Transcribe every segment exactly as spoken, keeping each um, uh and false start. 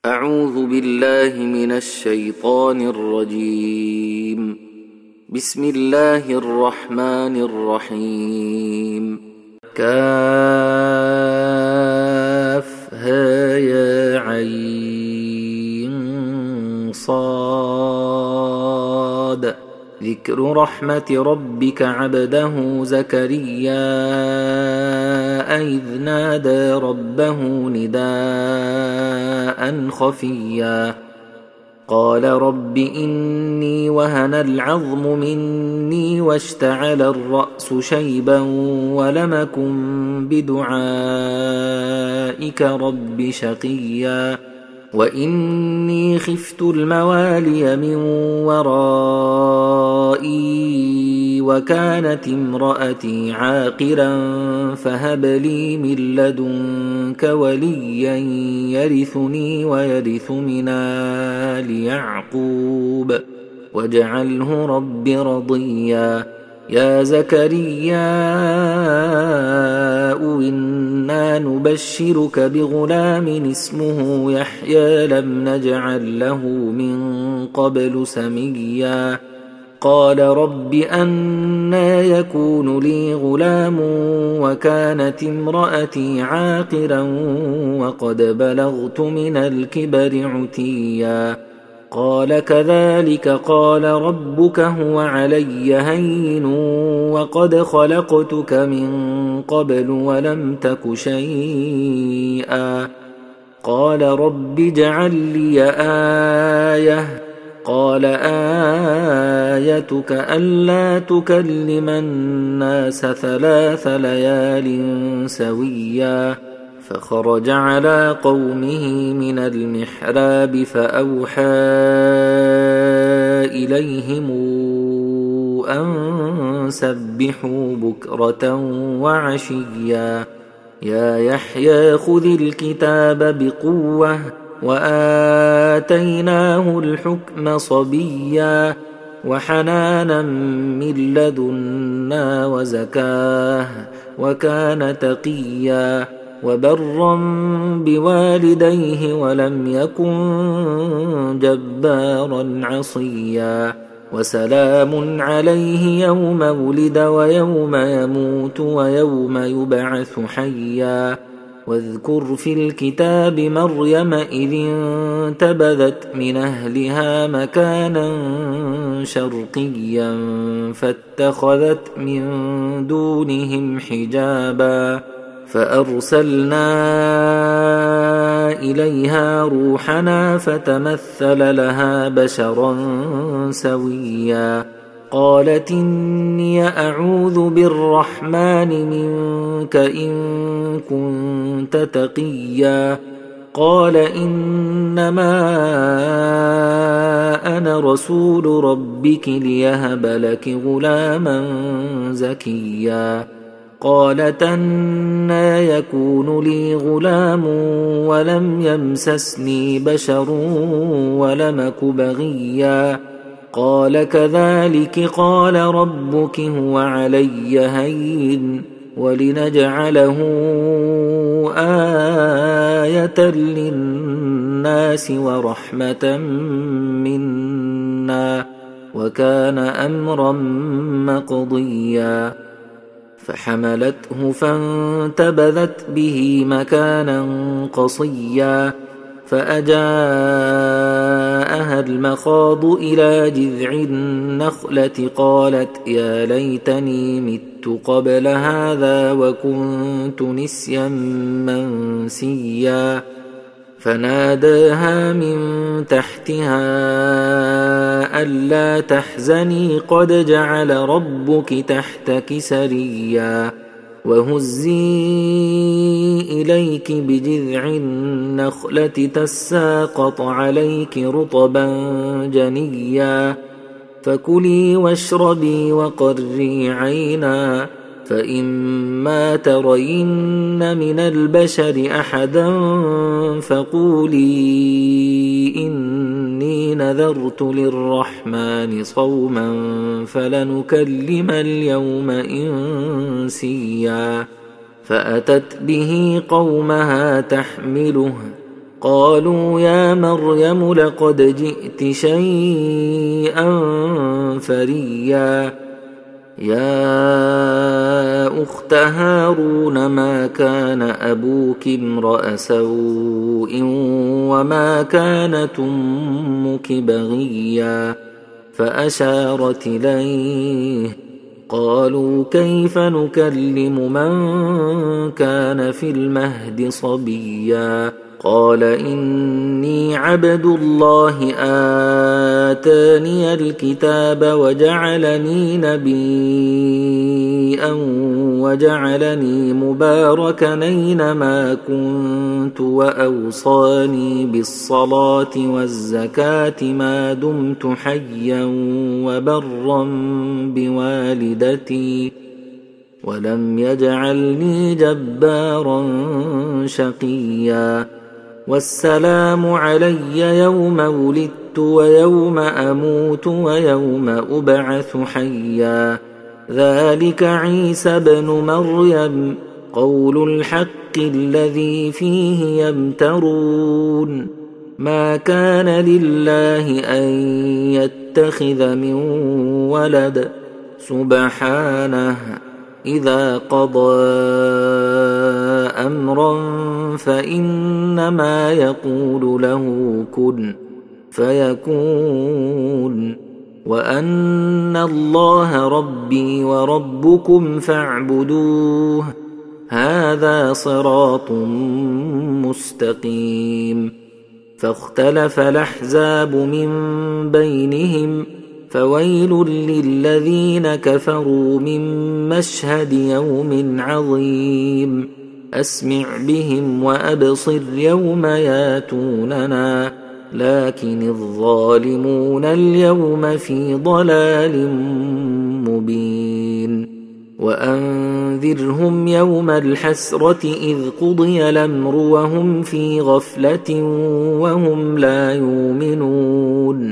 أعوذ بالله من الشيطان الرجيم. بسم الله الرحمن الرحيم. كافها يا عين صاد. ذكر رحمة ربك عبده زكريا إذ نادى ربه نداء خفيا قال رب إني وهن العظم مني واشتعل الرأس شيبا ولم أكن بدعائك رب شقيا وإني خفت الموالي من ورائي وكانت امرأتي عاقرا فهب لي من لدنك وليا يرثني ويرث من آل يعقوب واجعله رب رضيا. يا زكريا إنا نبشرك بغلام اسمه يحيى لم نجعل له من قبل سميا قال رب أنى يكون لي غلام وكانت امرأتي عاقرا وقد بلغت من الكبر عتيا قال كذلك قال ربك هو علي هين وقد خلقتك من قبل ولم تك شيئا قال رب اجعل لي آية قال آيتك ألا تكلم الناس ثلاث ليال سويا فخرج على قومه من المحراب فأوحى إليهم أن سبحوا بكرة وعشيا. يا يحيى خذ الكتاب بقوة وآتيناه الحكم صبيا وحنانا من لدنا وزكاه وكان تقيا وبرا بوالديه ولم يكن جبارا عصيا وسلام عليه يوم ولد ويوم يموت ويوم يبعث حيا. واذكر في الكتاب مريم إذ انتبذت من أهلها مكانا شرقيا فاتخذت من دونهم حجابا فأرسلنا إليها روحنا فتمثل لها بشرا سويا قالت إني أعوذ بالرحمن منك إن كنت تقيا قال إنما أنا رسول ربك ليهب لك غلاما زكيا قالت أنى يكون لي غلام ولم يمسسني بشر ولم أك بغيا قال كذلك قال ربك هو علي هين ولنجعله آية للناس ورحمة منا وكان أمرا مقضيا فحملته فانتبذت به مكانا قصيا فأجاءها المخاض إلى جذع النخلة قالت يا ليتني مت قبل هذا وكنت نسيا منسيا فناداها من تحتها ألا تحزني قد جعل ربك تحتك سريا وهزي إليك بجذع النخلة تساقط عليك رطبا جنيا فكلي واشربي وقري عينا فإما ترين من البشر أحدا فقولي إني نذرت للرحمن صوما فلنكلم اليوم إنسيا فأتت به قومها تحمله قالوا يا مريم لقد جئت شيئا فريا يا أخت هارون ما كان أبوك امرأ سوء وما كانت أمك بغيا فأشارت إليه قالوا كيف نكلم من كان في المهد صبيا قال إني عبد الله آتاني الكتاب وجعلني نبيا وجعلني مباركا أينما كنت وأوصاني بالصلاة والزكاة ما دمت حيا وبرا بوالدتي ولم يجعلني جبارا شقيا والسلام علي يوم ولدت ويوم أموت ويوم أبعث حيا ذلك عيسى بن مريم قول الحق الذي فيه يمترون ما كان لله أن يتخذ من ولد سبحانه إذا قضى أمرا فإنما يقول له كن فيكون وأن الله ربي وربكم فاعبدوه هذا صراط مستقيم فاختلف الأحزاب من بينهم فويل للذين كفروا من مشهد يوم عظيم أسمع بهم وأبصر يوم ياتوننا لكن الظالمون اليوم في ضلال مبين وأنذرهم يوم الحسرة إذ قضي الأمر وهم في غفلة وهم لا يؤمنون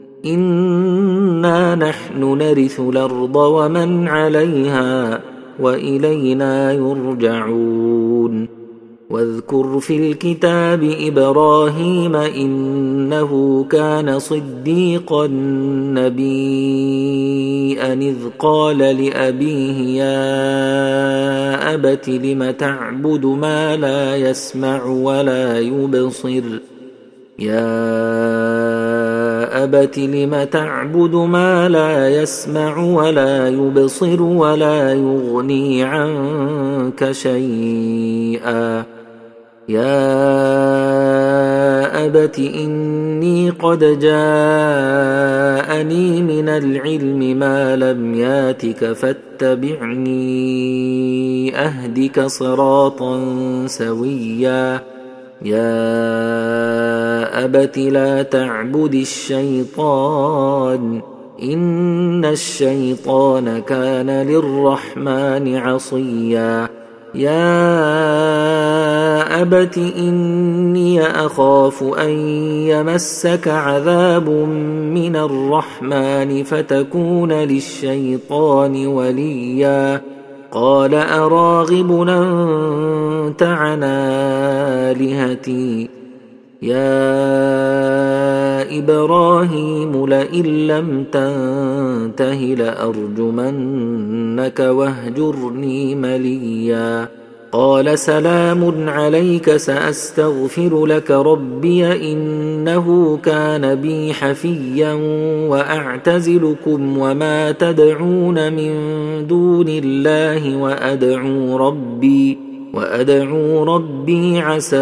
إنا نحن نرث الأرض ومن عليها وإلينا يرجعون واذكر في الكتاب إبراهيم إنه كان صديقا نبيا إذ قال لأبيه يا أبت لم تعبد ما لا يسمع ولا يبصر يا أبت لم تعبد ما لا يسمع ولا يبصر ولا يغني عنك شيئا يا أبت إني قد جاءني من العلم ما لم ياتك فاتبعني أهدك صراطا سويا يا أبت لا تعبد الشيطان إن الشيطان كان للرحمن عصيا يا أبت إني أخاف أن يمسك عذاب من الرحمن فتكون للشيطان وليا قال أراغب أنت عن آلهتي يا إبراهيم لئن لم تنته لأرجمنك واهجرني مليا قال سلام عليك سأستغفر لك ربي إنه كان بي حفيا وأعتزلكم وما تدعون من دون الله وأدعو ربي وأدعو ربي عسى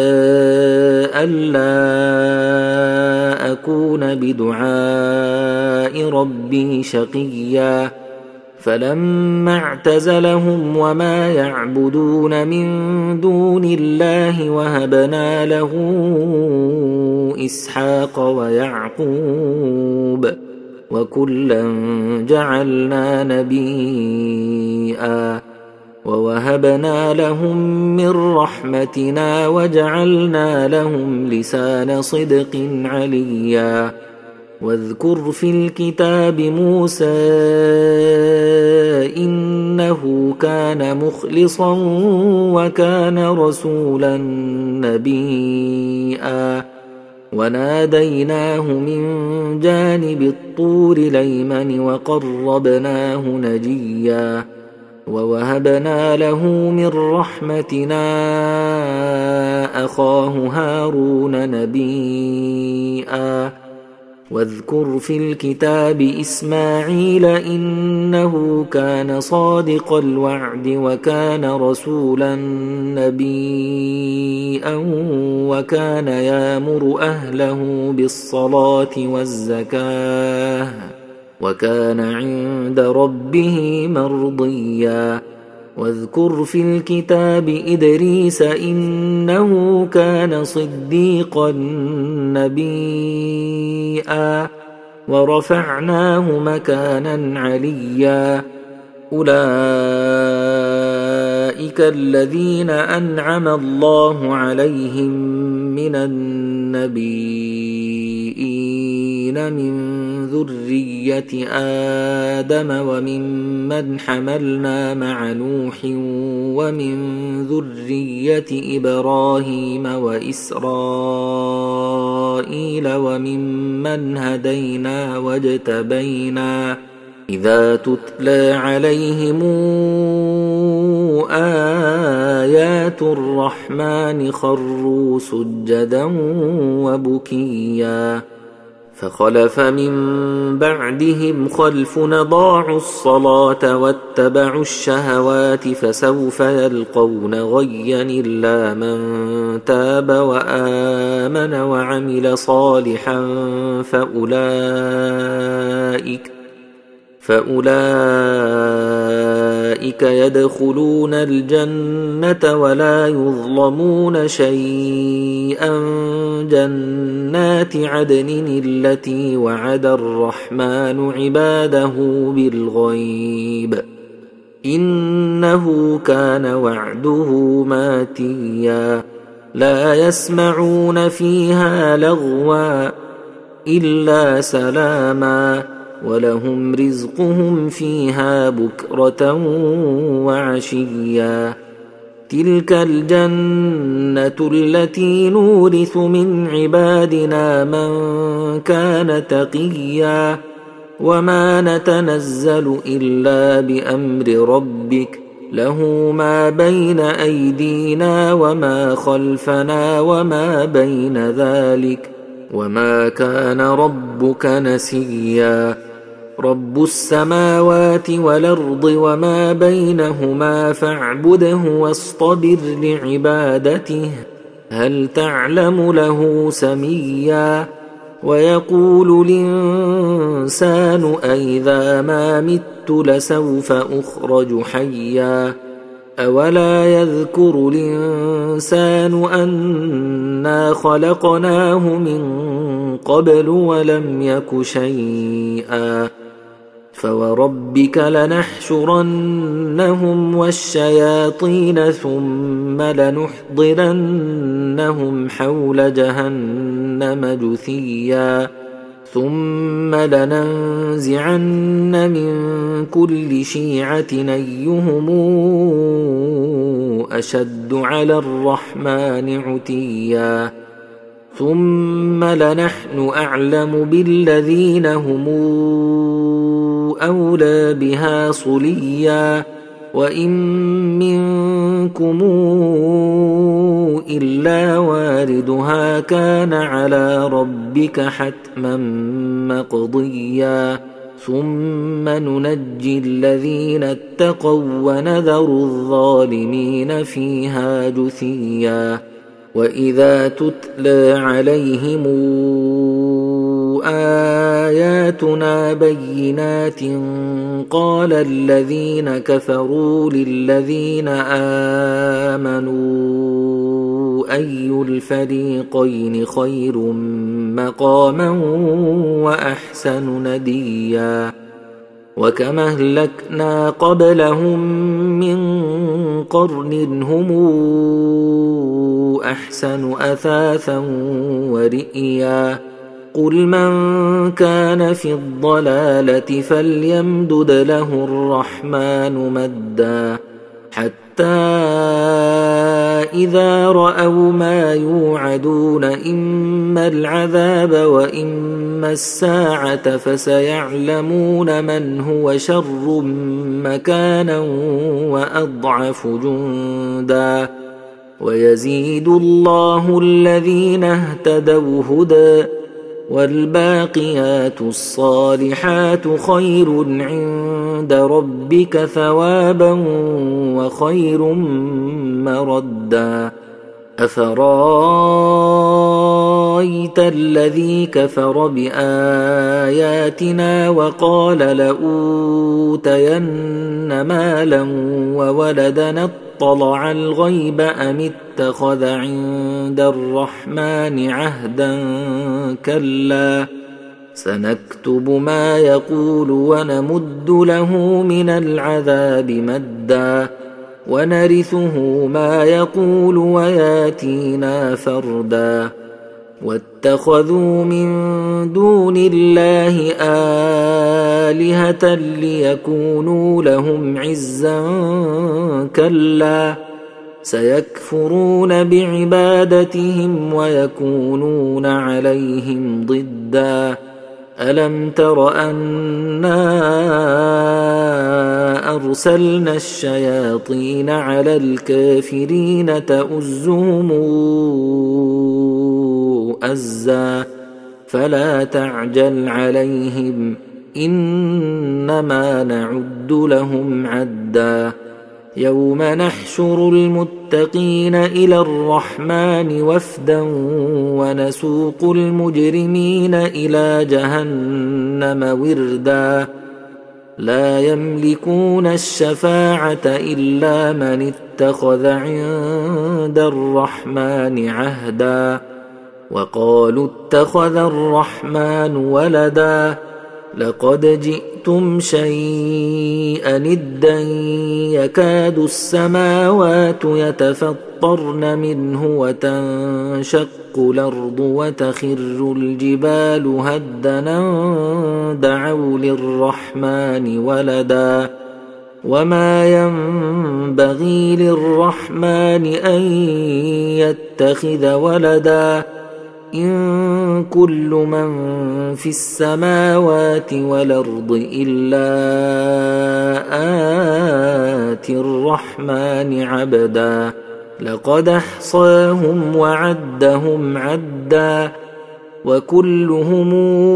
ألا أكون بدعاء ربي شقيا فلما اعتزلهم وما يعبدون من دون الله وهبنا له إسحاق ويعقوب وكلا جعلنا نبيا ووهبنا لهم من رحمتنا وجعلنا لهم لسان صدق عليا واذكر في الكتاب موسى إنه كان مخلصا وكان رسولا نبيا وناديناه من جانب الطور الأيمن وقربناه نجيا ووهبنا له من رحمتنا أخاه هارون نبيا واذكر في الكتاب إسماعيل إنه كان صادق الوعد وكان رسولا نبيا وكان يأمر أهله بالصلاة والزكاة وكان عند ربه مرضيا واذكر في الكتاب إدريس إنه كان صديقا نبيا ورفعناه مكانا عليا أولئك الذين أنعم الله عليهم من النبيين من ذرية آدم وممن حملنا مع نوح ومن ذرية إبراهيم وإسرائيل وممن هدينا واجتبينا إذا تتلى عليهم آيات الرحمن خروا سجدا وبكيا فخلف من بعدهم خلف أضاعوا الصلاة واتبعوا الشهوات فسوف يلقون غيا إلا من تاب وآمن وعمل صالحا فأولئك فأولئك يدخلون الجنة ولا يظلمون شيئا جنات عدن التي وعد الرحمن عباده بالغيب إنه كان وعده ماتيا لا يسمعون فيها لغوا إلا سلاما ولهم رزقهم فيها بكرة وعشيا تلك الجنة التي نورث من عبادنا من كان تقيا وما نتنزل إلا بأمر ربك له ما بين أيدينا وما خلفنا وما بين ذلك وما كان ربك نسيا رب السماوات والأرض وما بينهما فاعبده واصطبر لعبادته هل تعلم له سميا ويقول الإنسان أئذا ما مت لسوف أخرج حيا أولا يذكر الإنسان أنا خلقناه من قبل ولم يك شيئا فوربك لنحشرنهم والشياطين ثم لنحضرنهم حول جهنم جثيا ثم لننزعن من كل شيعة أيهم أشد على الرحمن عتيا ثم لنحن أعلم بالذين هم أولى بها صليا وإن منكم إلا واردها كان على ربك حتما مقضيا ثم ننجي الذين اتقوا ونذر الظالمين فيها جثيا وإذا تتلى عليهم آياتنا بينات قال الذين كفروا للذين آمنوا أي الفريقين خير مقاما وأحسن نديا وكم أهلكنا قبلهم من قرن هم أحسن أثاثا ورئيا قل من كان في الضلالة فليمدد له الرحمن مدا حتى إذا رأوا ما يوعدون إما العذاب وإما الساعة فسيعلمون من هو شر مكانا وأضعف جندا ويزيد الله الذين اهتدوا هدى والباقيات الصالحات خير عند ربك ثوابا وخير مردا أفرايت الذي كفر بآياتنا وقال لأوتين مالا وولدنا اطلع الغيب أم اتخذ عند الرحمن عهدا كلا سنكتب ما يقول ونمد له من العذاب مدا ونرثه ما يقول وياتينا فردا واتخذوا من دون الله آلهة ليكونوا لهم عزا كلا سيكفرون بعبادتهم ويكونون عليهم ضدا ألم تر أنا أرسلنا الشياطين على الكافرين تؤزهم أزا فلا تعجل عليهم إنما نعد لهم عدا يوم نحشر المتقين إلى الرحمن وفدا ونسوق المجرمين إلى جهنم وردا لا يملكون الشفاعة إلا من اتخذ عند الرحمن عهدا وقالوا اتخذ الرحمن ولدا لقد جئتم شيئا إدا يكاد السماوات يتفطرن منه وتنشق الأرض وتخر الجبال هدنا دعوا للرحمن ولدا وما ينبغي للرحمن أن يتخذ ولدا إن كل من في السماوات والأرض إلا آتي الرحمن عبدا لقد أحصاهم وعدهم عدا وكلهم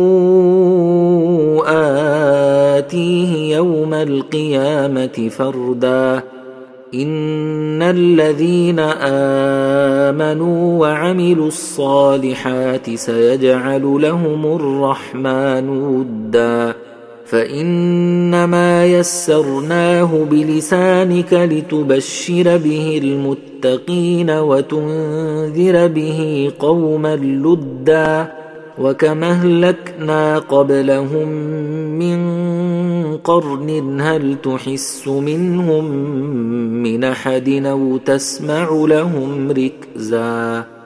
آتيه يوم القيامة فردا إن الذين آمنوا وعملوا الصالحات سيجعل لهم الرحمن ودا فإنما يسرناه بلسانك لتبشر به المتقين وتنذر به قوما لدا وكما أهلكنا قبلهم من قرن هل تحس منهم من أحد أو تسمع لهم ركزا